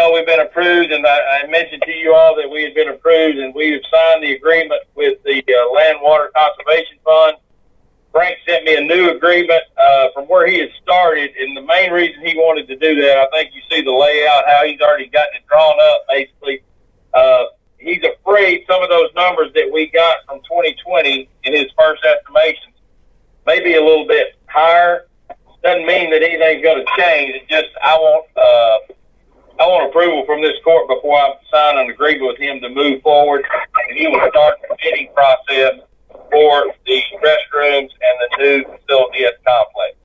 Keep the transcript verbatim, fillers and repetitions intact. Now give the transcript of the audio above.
know we've been approved, and I, I mentioned to you all that we had been approved, and we have signed the agreement with the uh, Land Water Conservation Fund. Frank sent me a new agreement uh, from where he had started, and the main reason he wanted to do that, I think you see the layout, how he's already gotten it drawn up, basically. Uh, he's afraid some of those numbers that we got from twenty twenty in his first estimations may be a little bit higher. Doesn't mean that anything's going to change. It's just I want uh, I want approval from this court before I sign an agreement with him to move forward, and he will start the bidding process for the restrooms and the new facility at the complex.